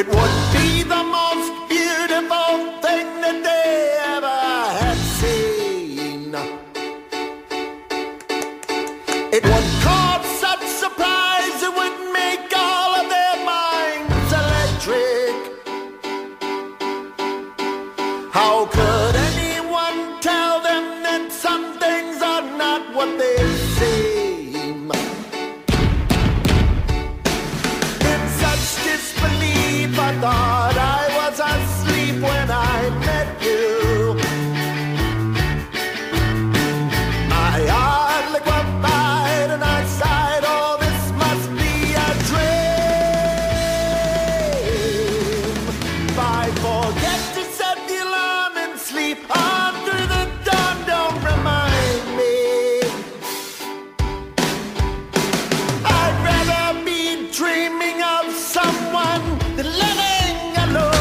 It would be the most beautiful thing that they ever had seen. It would cause such surprise, it would make all of their minds electric. How could anyone tell them that some things are not what they seem? In such disbelief, I thought I was asleep when I met you. My heart liquefied and I sighed, oh, this must be a dream. If I forget to set the alarm and sleep on through the dawn, don't remind me. I'd rather be dreaming of someone than living alone.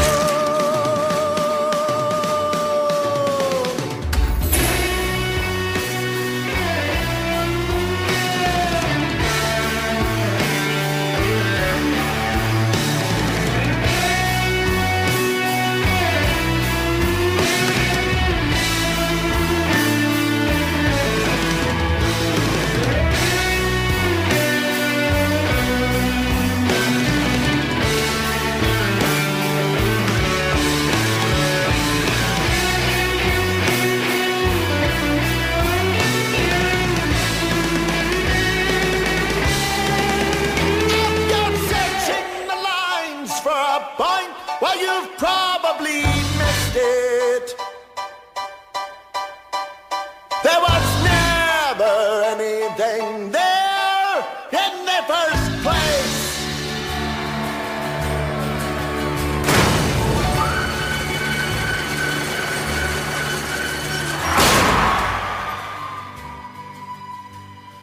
If you're searching the lines for a point, well, you've probably missed it. There was